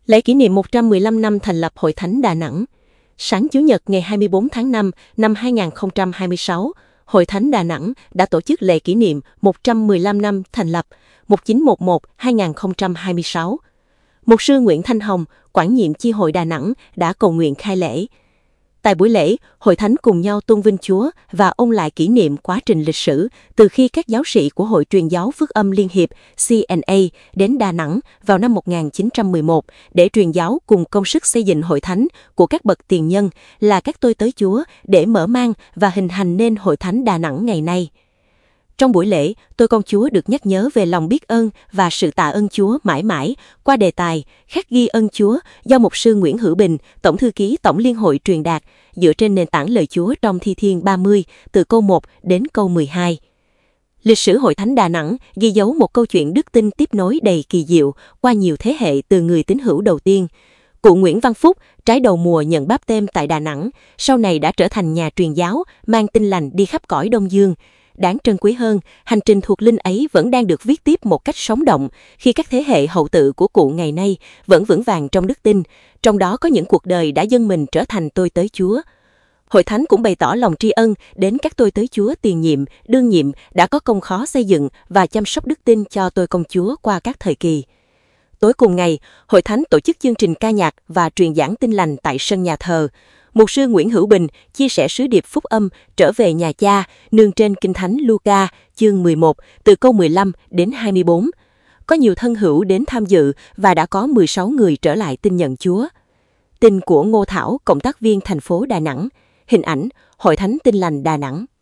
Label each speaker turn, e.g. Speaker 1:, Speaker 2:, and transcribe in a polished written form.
Speaker 1: Lễ kỷ niệm 115 năm thành lập Hội Thánh Đà Nẵng. Sáng Chủ nhật ngày 24 tháng 5 năm 2026, Hội Thánh Đà Nẵng đã tổ chức lễ kỷ niệm 115 năm thành lập 1911-2026. Mục sư Nguyễn Thanh Hồng, quản nhiệm chi hội Đà Nẵng đã cầu nguyện khai lễ. Tại buổi lễ, Hội Thánh cùng nhau tôn vinh Chúa và ôn lại kỷ niệm quá trình lịch sử từ khi các giáo sĩ của Hội Truyền giáo Phước âm Liên hiệp CNA đến Đà Nẵng vào năm 1911 để truyền giáo cùng công sức xây dựng Hội Thánh của các bậc tiền nhân là các tôi tớ Chúa để mở mang và hình thành nên Hội Thánh Đà Nẵng ngày nay. Trong buổi lễ, tôi con Chúa được nhắc nhớ về lòng biết ơn và sự tạ ơn Chúa mãi mãi qua đề tài Khắc ghi ơn Chúa do mục sư Nguyễn Hữu Bình, Tổng thư ký Tổng Liên hội truyền đạt, dựa trên nền tảng lời Chúa trong Thi Thiên 30 từ câu 1 đến câu 12. Lịch sử Hội Thánh Đà Nẵng ghi dấu một câu chuyện đức tin tiếp nối đầy kỳ diệu qua nhiều thế hệ từ người tín hữu đầu tiên. Cụ Nguyễn Văn Phúc, trái đầu mùa nhận báp têm tại Đà Nẵng, sau này đã trở thành nhà truyền giáo, mang tin lành đi khắp cõi Đông Dương. Đáng trân quý hơn, hành trình thuộc linh ấy vẫn đang được viết tiếp một cách sống động khi các thế hệ hậu tự của cụ ngày nay vẫn vững vàng trong đức tin, trong đó có những cuộc đời đã dâng mình trở thành tôi tớ Chúa. Hội Thánh cũng bày tỏ lòng tri ân đến các tôi tớ Chúa tiền nhiệm, đương nhiệm đã có công khó xây dựng và chăm sóc đức tin cho tôi công Chúa qua các thời kỳ. Tối cùng ngày, Hội Thánh tổ chức chương trình ca nhạc và truyền giảng tin lành tại sân nhà thờ. Mục sư Nguyễn Hữu Bình chia sẻ sứ điệp phúc âm trở về nhà Cha nương trên Kinh Thánh Luca chương 11 từ câu 15 đến 24. Có nhiều thân hữu đến tham dự và đã có 16 người trở lại tin nhận Chúa. Tin của Ngô Thảo, cộng tác viên thành phố Đà Nẵng. Hình ảnh Hội Thánh Tin lành Đà Nẵng.